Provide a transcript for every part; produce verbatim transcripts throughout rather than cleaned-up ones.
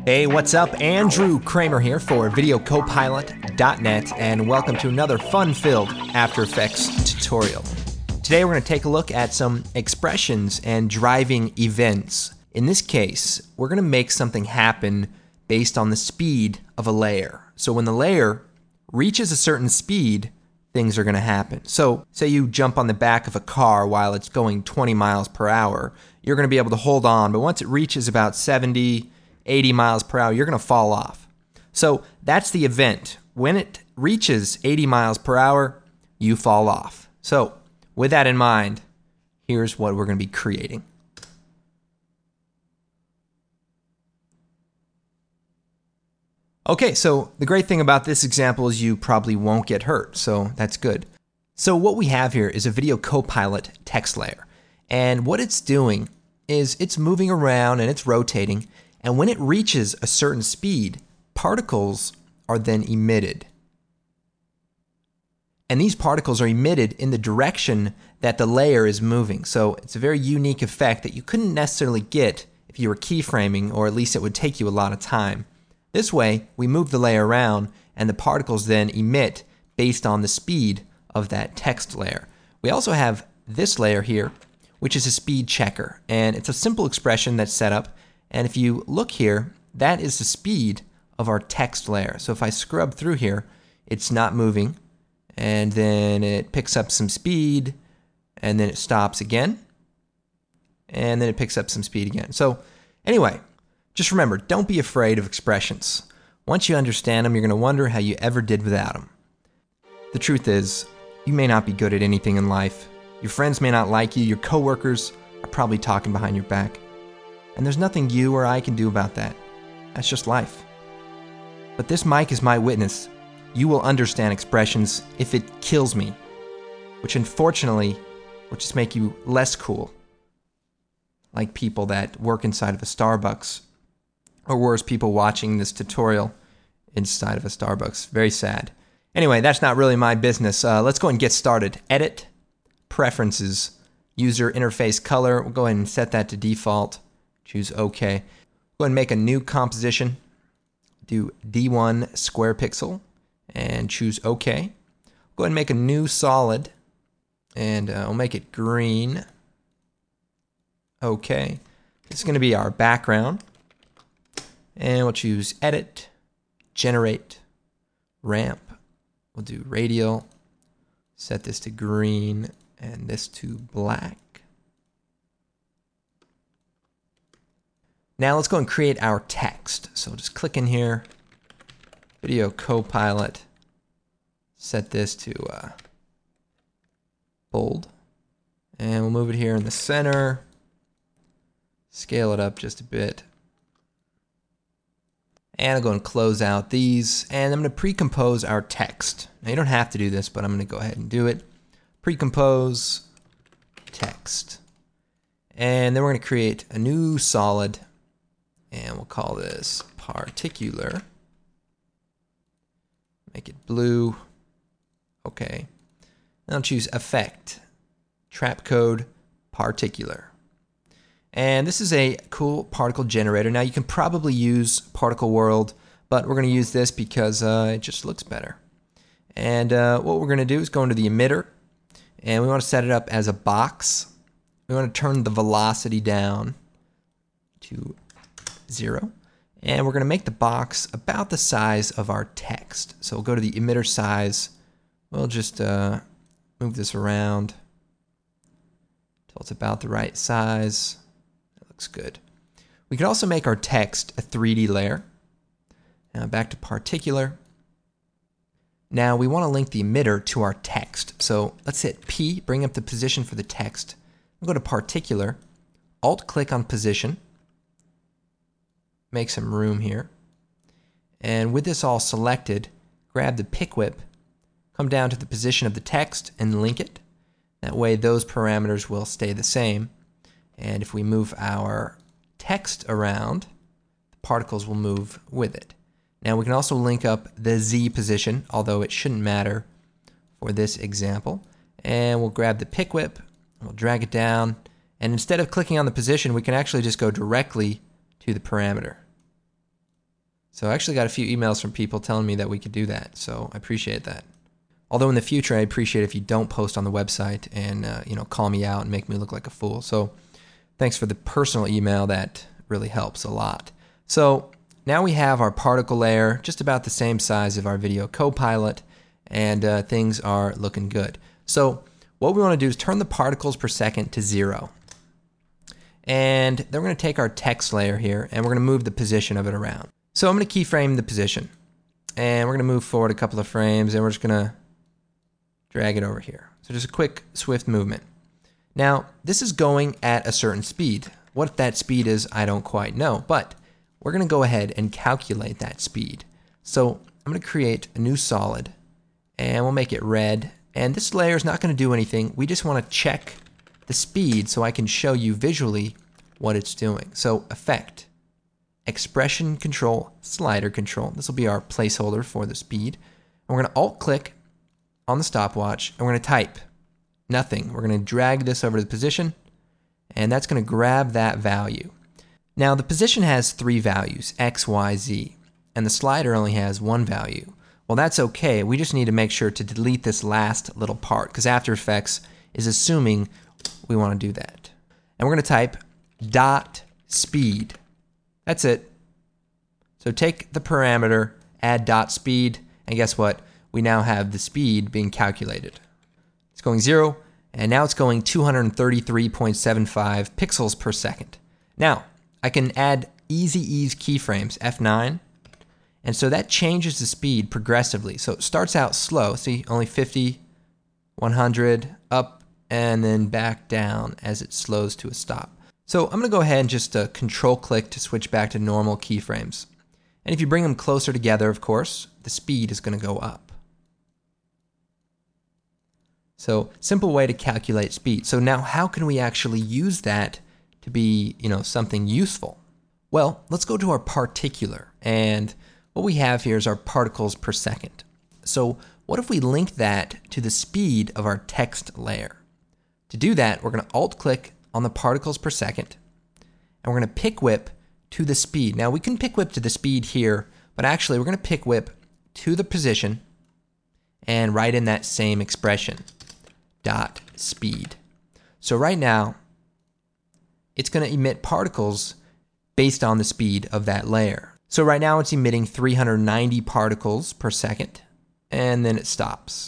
Hey, what's up? Andrew Kramer here for video copilot dot net, and welcome to another fun-filled After Effects tutorial. Today we're going to take a look at some expressions and driving events. In this case, we're going to make something happen based on the speed of a layer. So when the layer reaches a certain speed, things are going to happen. So say you jump on the back of a car while it's going twenty miles per hour. You're going to be able to hold on, but once it reaches about seventy, eighty miles per hour, you're going to fall off. So that's the event. When it reaches eighty miles per hour, you fall off. So with that in mind, here's what we're going to be creating. Okay, so the great thing about this example is you probably won't get hurt, so that's good. So what we have here is a Video Copilot text layer. And what it's doing is it's moving around and it's rotating, and when it reaches a certain speed, particles are then emitted. And these particles are emitted in the direction that the layer is moving. So it's a very unique effect that you couldn't necessarily get if you were keyframing, or at least it would take you a lot of time. This way, we move the layer around and the particles then emit based on the speed of that text layer. We also have this layer here, which is a speed checker, and it's a simple expression that's set up. And if you look here, that is the speed of our text layer. So if I scrub through here, it's not moving, and then it picks up some speed, and then it stops again, and then it picks up some speed again. So anyway, just remember, don't be afraid of expressions. Once you understand them, you're going to wonder how you ever did without them. The truth is, you may not be good at anything in life. Your friends may not like you. Your coworkers are probably talking behind your back. And there's nothing you or I can do about that. That's just life. But this mic is my witness. You will understand expressions if it kills me, which unfortunately will just make you less cool. Like people that work inside of a Starbucks, or worse, people watching this tutorial inside of a Starbucks. Very sad. Anyway, that's not really my business. Uh, let's go and get started. Edit, Preferences, User Interface Color. We'll go ahead and set that to default. Choose OK. Go ahead and make a new composition. Do D one square pixel and choose OK. Go ahead and make a new solid, and uh, we'll make it green. OK. This is going to be our background. And we'll choose Edit, Generate, Ramp. We'll do Radial. Set this to green and this to black. Now let's go and create our text. So just click in here, Video Copilot. Set this to uh, bold. And we'll move it here in the center. Scale it up just a bit. And I'll go and close out these, and I'm going to pre-compose our text. Now you don't have to do this, but I'm going to go ahead and do it. Pre-compose text. And then we're going to create a new solid, and we'll call this particular. Make it blue. Okay. Now I'll choose Effect, Trap Code, Particular. And this is a cool particle generator. Now you can probably use Particle World, but we're going to use this because uh, it just looks better. And uh, what we're going to do is go into the emitter, and we want to set it up as a box. We want to turn the velocity down to zero. And we're going to make the box about the size of our text. So we'll go to the emitter size. We'll just uh, move this around until it's about the right size. Looks good. We could also make our text a three D layer. Now back to particular. Now we want to link the emitter to our text. So let's hit P, bring up the position for the text. We'll go to particular, Alt click on position. Make some room here. And with this all selected, grab the pick whip, come down to the position of the text and link it. That way those parameters will stay the same. And if we move our text around, the particles will move with it. Now we can also link up the Z position, although it shouldn't matter for this example. And we'll grab the pick whip, we'll drag it down, and instead of clicking on the position, we can actually just go directly to the parameter. So I actually got a few emails from people telling me that we could do that, so I appreciate that. Although in the future, I appreciate if you don't post on the website and uh, you know, call me out and make me look like a fool. So thanks for the personal email. That really helps a lot. So now we have our particle layer just about the same size of our Video Copilot, and uh, things are looking good. So what we want to do is turn the particles per second to zero. And then we're going to take our text layer here and we're going to move the position of it around. So I'm going to keyframe the position, and we're going to move forward a couple of frames, and we're just going to drag it over here. So just a quick, swift movement. Now, this is going at a certain speed. What that speed is, I don't quite know, but we're going to go ahead and calculate that speed. So I'm going to create a new solid, and we'll make it red. And this layer is not going to do anything. We just want to check the speed so I can show you visually what it's doing. So Effect, Expression Control, Slider Control. This will be our placeholder for the speed. And we're going to Alt-click on the stopwatch, and we're going to type nothing. We're going to drag this over to the position, and that's going to grab that value. Now the position has three values, X, Y, Z, and the slider only has one value. Well, that's okay. We just need to make sure to delete this last little part, because After Effects is assuming we want to do that. And we're going to type dot speed. That's it. So take the parameter, add dot speed, and guess what? We now have the speed being calculated. It's going zero, and now it's going two hundred thirty-three point seven five pixels per second. Now, I can add Easy Ease keyframes, F nine, and so that changes the speed progressively. So it starts out slow, see, only fifty, one hundred, up, and then back down as it slows to a stop. So I'm going to go ahead and just uh, control click to switch back to normal keyframes. And if you bring them closer together, of course, the speed is going to go up. So simple way to calculate speed. So now how can we actually use that to be, you know, something useful? Well, let's go to our particular, and what we have here is our particles per second. So what if we link that to the speed of our text layer? To do that, we're going to Alt-click on the particles per second, and we're going to pick whip to the speed. Now we can pick whip to the speed here, but actually we're going to pick whip to the position and write in that same expression, dot speed. So right now, it's going to emit particles based on the speed of that layer. So right now it's emitting three hundred ninety particles per second, and then it stops.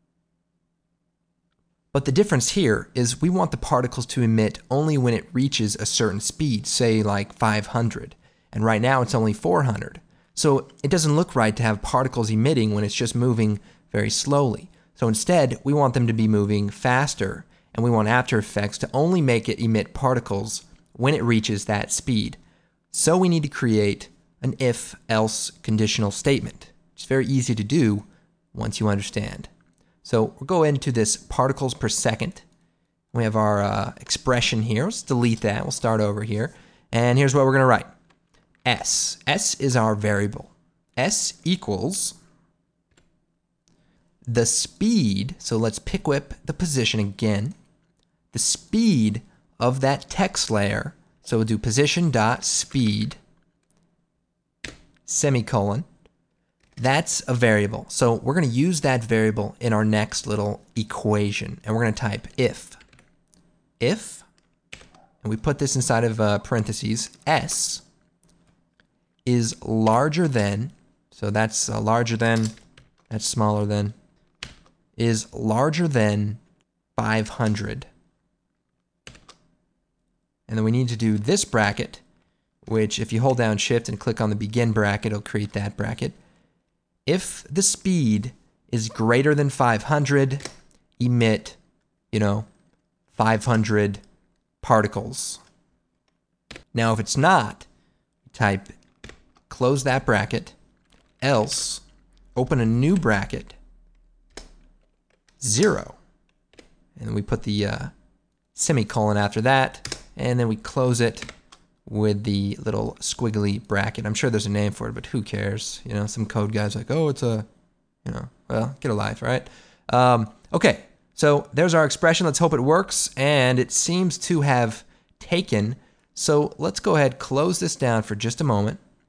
But the difference here is we want the particles to emit only when it reaches a certain speed, say like five hundred, and right now it's only four hundred. So it doesn't look right to have particles emitting when it's just moving very slowly. So instead, we want them to be moving faster, and we want After Effects to only make it emit particles when it reaches that speed. So we need to create an if-else conditional statement. It's very easy to do once you understand. So we'll go into this particles per second. We have our uh, expression here. Let's delete that. We'll start over here. And here's what we're going to write. S. S is our variable. S equals the speed, so let's pick whip the position again, the speed of that text layer. So we'll do position dot speed, semicolon. That's a variable. So we're going to use that variable in our next little equation. And we're going to type if. If, and we put this inside of uh, parentheses, S is larger than, so that's uh, larger than, that's smaller than, is larger than five hundred. And then we need to do this bracket, which if you hold down Shift and click on the begin bracket, it'll create that bracket. If the speed is greater than five hundred, emit, you know, five hundred particles. Now, if it's not, type close that bracket, else open a new bracket, zero. And we put the uh, semicolon after that, and then we close it with the little squiggly bracket. I'm sure there's a name for it, but who cares? You know, some code guy's like, oh, it's a, you know, well, get a life, right? Um, okay, so there's our expression. Let's hope it works, and it seems to have taken. So let's go ahead, close this down for just a moment,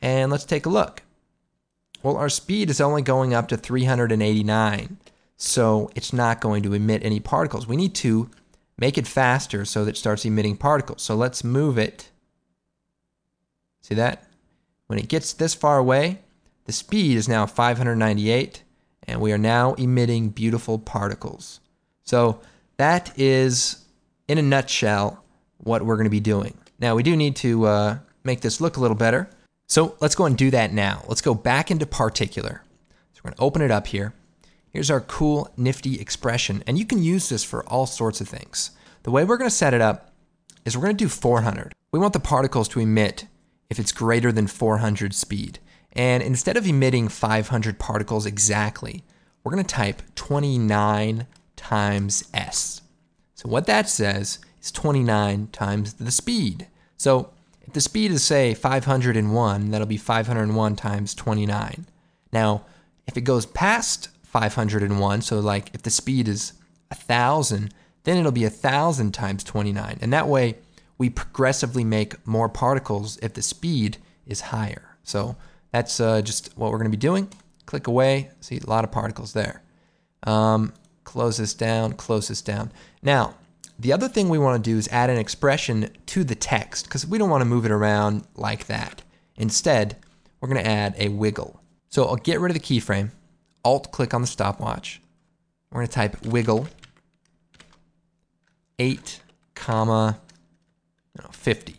And let's take a look. Well, our speed is only going up to three hundred eighty-nine, so it's not going to emit any particles. We need to make it faster so that it starts emitting particles. So let's move it. See that? When it gets this far away, the speed is now five hundred ninety-eight, and we are now emitting beautiful particles. So that is, in a nutshell, what we're going to be doing. Now, we do need to uh, make this look a little better. So let's go and do that now. Let's go back into Particular. So we're going to open it up here. Here's our cool, nifty expression, and you can use this for all sorts of things. The way we're going to set it up is we're going to do four hundred. We want the particles to emit if it's greater than four hundred speed. And instead of emitting five hundred particles exactly, we're going to type twenty-nine times S. So what that says is twenty-nine times the speed. So if the speed is, say, five hundred one, that'll be five hundred one times twenty-nine. Now, if it goes past five hundred one, so like if the speed is one thousand, then it'll be one thousand times twenty-nine. And that way, we progressively make more particles if the speed is higher. So that's uh, just what we're going to be doing. Click away. See, a lot of particles there. Um, close this down, close this down. Now, the other thing we want to do is add an expression to the text, because we don't want to move it around like that. Instead, we're going to add a wiggle. So I'll get rid of the keyframe, Alt-click on the stopwatch. We're going to type wiggle eight, comma, no, fifty.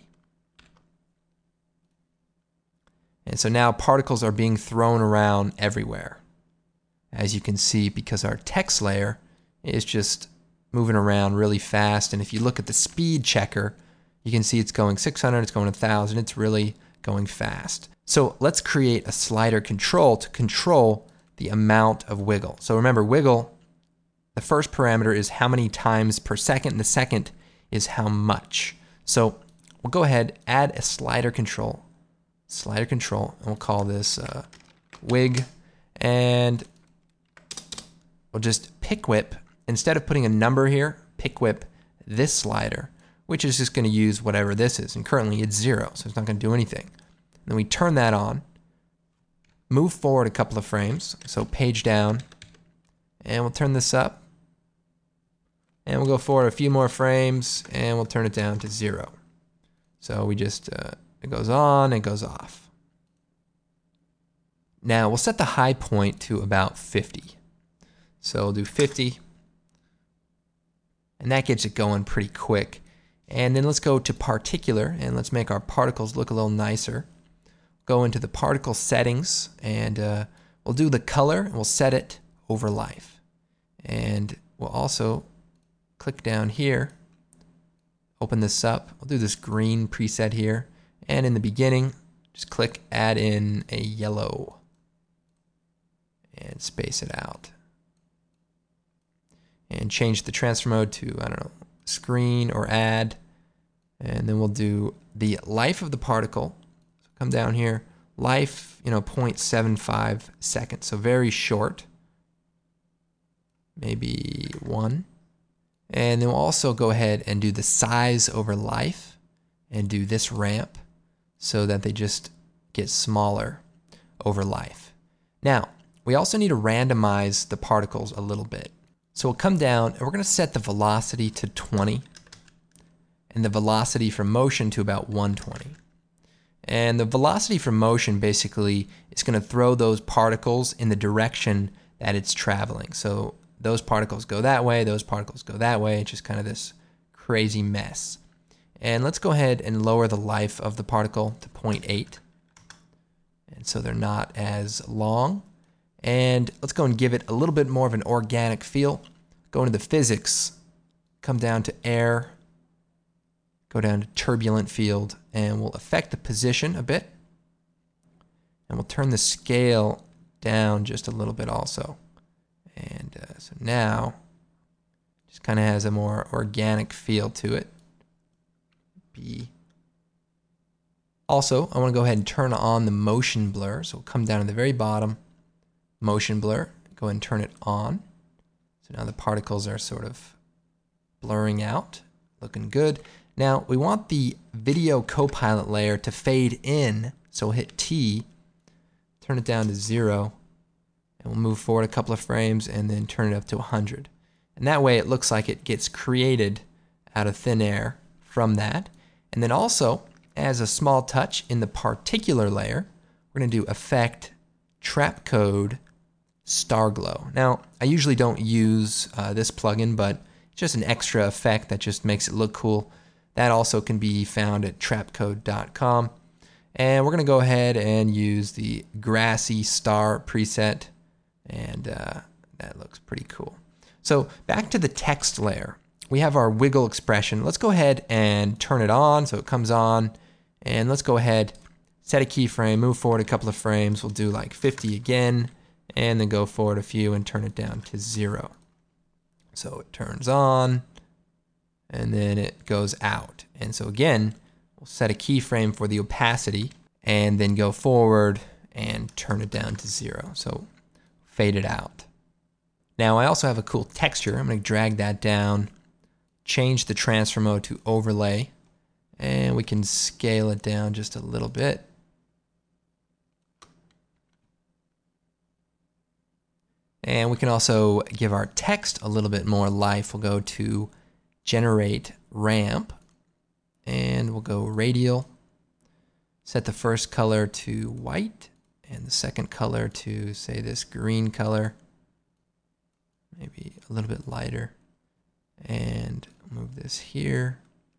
And so now particles are being thrown around everywhere, as you can see, because our text layer is just moving around really fast. And if you look at the speed checker, you can see it's going six hundred, it's going one thousand, it's really going fast. So let's create a slider control to control the amount of wiggle. So remember, wiggle, the first parameter is how many times per second, and the second is how much. So we'll go ahead, add a slider control, slider control, and we'll call this uh, wig, and we'll just pick whip. Instead of putting a number here, pick whip this slider, which is just going to use whatever this is. And currently it's zero, so it's not going to do anything. Then we turn that on, move forward a couple of frames, so page down, and we'll turn this up. And we'll go forward a few more frames, and we'll turn it down to zero. So we just, uh, it goes on, it goes off. Now we'll set the high point to about fifty. So we'll do fifty. And that gets it going pretty quick. And then let's go to Particular, and let's make our particles look a little nicer. Go into the particle settings, and uh, we'll do the color, and we'll set it over life. And we'll also click down here, open this up. We'll do this green preset here. And in the beginning, just click add in a yellow and space it out. And change the transfer mode to, I don't know, screen or add. And then we'll do the life of the particle. So come down here, life, you know, zero point seven five seconds. So very short, maybe one. And then we'll also go ahead and do the size over life and do this ramp so that they just get smaller over life. Now, we also need to randomize the particles a little bit. So we'll come down and we're going to set the velocity to twenty and the velocity from motion to about one twenty. And the velocity from motion basically is going to throw those particles in the direction that it's traveling. So those particles go that way, those particles go that way. It's just kind of this crazy mess. And let's go ahead and lower the life of the particle to zero point eight. And so they're not as long. And let's go and give it a little bit more of an organic feel. Go into the physics, come down to air, go down to turbulent field, and we'll affect the position a bit. And we'll turn the scale down just a little bit also. And uh, so now, just kind of has a more organic feel to it. B. Also, I want to go ahead and turn on the motion blur. So we'll come down to the very bottom, motion blur, go ahead and turn it on. So now the particles are sort of blurring out, looking good. Now we want the video copilot layer to fade in So we'll hit T, turn it down to zero, and we'll move forward a couple of frames and then turn it up to one hundred. And that way it looks like it gets created out of thin air from that. And then also, as a small touch in the particular layer, we're going to do Effect, Trap Code, Star Glow. Now, I usually don't use uh, this plugin, but it's just an extra effect that just makes it look cool. That also can be found at trap code dot com. And we're going to go ahead and use the Grassy Star preset, and uh, that looks pretty cool. So back to the text layer. We have our wiggle expression. Let's go ahead and turn it on so it comes on. And let's go ahead, set a keyframe, move forward a couple of frames. We'll do like fifty again, and then go forward a few and turn it down to zero. So it turns on, and then it goes out. And so again, we'll set a keyframe for the opacity, and then go forward and turn it down to zero. So fade it out. Now I also have a cool texture. I'm going to drag that down, change the transfer mode to overlay, and we can scale it down just a little bit. And we can also give our text a little bit more life. We'll go to Generate Ramp, and we'll go Radial. Set the first color to white, and the second color to, say, this green color. Maybe a little bit lighter. And move this here.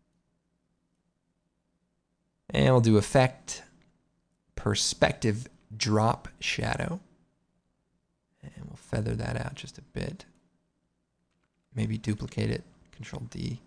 And we'll do Effect, Perspective Drop Shadow. And we'll feather that out just a bit. Maybe duplicate it, Control D.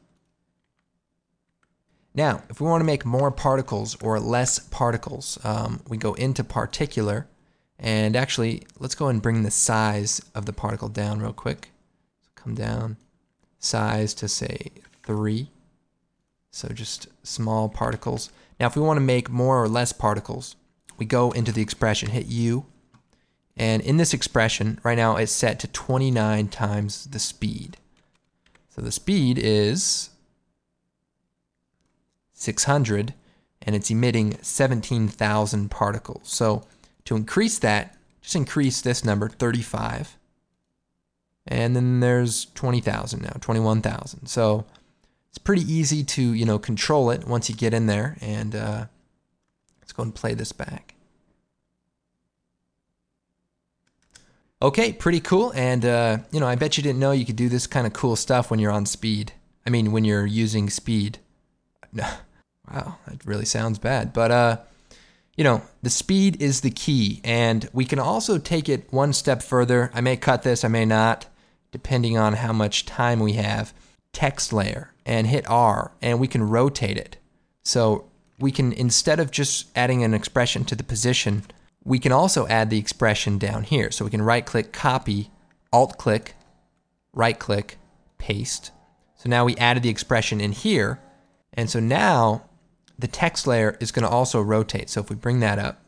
Now, if we want to make more particles or less particles, um, we go into Particular, and actually, let's go and bring the size of the particle down real quick. So come down, size to say three. So just small particles. Now, if we want to make more or less particles, we go into the expression, hit U, and in this expression, right now it's set to twenty-nine times the speed. So the speed is six hundred, and it's emitting seventeen thousand particles. So to increase that, just increase this number, thirty-five. And then there's twenty thousand now, twenty-one thousand. So it's pretty easy to, you know, control it once you get in there. And uh, let's go and play this back. Okay, pretty cool. And, uh, you know, I bet you didn't know you could do this kind of cool stuff when you're on speed. I mean, when you're using speed. No. Wow, that really sounds bad. But, uh, you know, the speed is the key. And we can also take it one step further. I may cut this, I may not, depending on how much time we have. Text layer, and hit R, and we can rotate it. So we can, instead of just adding an expression to the position, we can also add the expression down here. So we can right-click, copy, alt-click, right-click, paste. So now we added the expression in here, and so now the text layer is going to also rotate. So if we bring that up,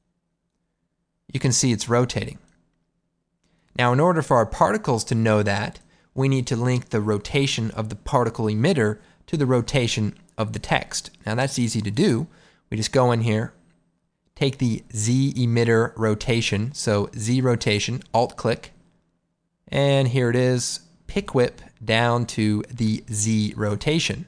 you can see it's rotating. Now, in order for our particles to know that, we need to link the rotation of the particle emitter to the rotation of the text. Now, that's easy to do. We just go in here, take the Z emitter rotation, so Z rotation, alt-click, and here it is, pick whip down to the Z rotation.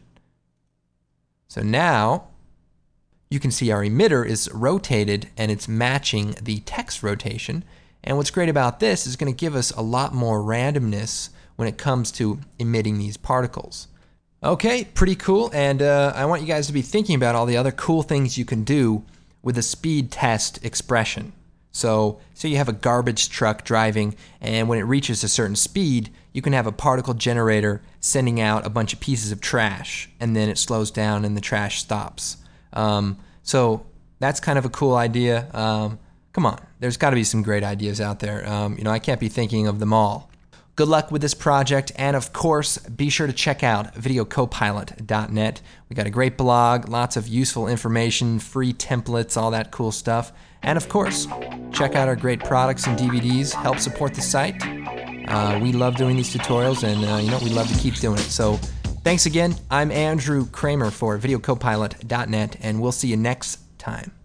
So now you can see our emitter is rotated and it's matching the text rotation. And what's great about this is going to give us a lot more randomness when it comes to emitting these particles. Okay, pretty cool. And uh, I want you guys to be thinking about all the other cool things you can do with a speed test expression. So, so you have a garbage truck driving, and when it reaches a certain speed, you can have a particle generator sending out a bunch of pieces of trash, and then it slows down and the trash stops. Um, so that's kind of a cool idea. Um, come on, there's got to be some great ideas out there. Um, you know, I can't be thinking of them all. Good luck with this project, and of course, be sure to check out video copilot dot net. We got a great blog, lots of useful information, free templates, all that cool stuff. And of course, check out our great products and D V Ds, help support the site. Uh, we love doing these tutorials, and uh, you know, we love to keep doing it. So thanks again. I'm Andrew Kramer for video copilot dot net, and we'll see you next time.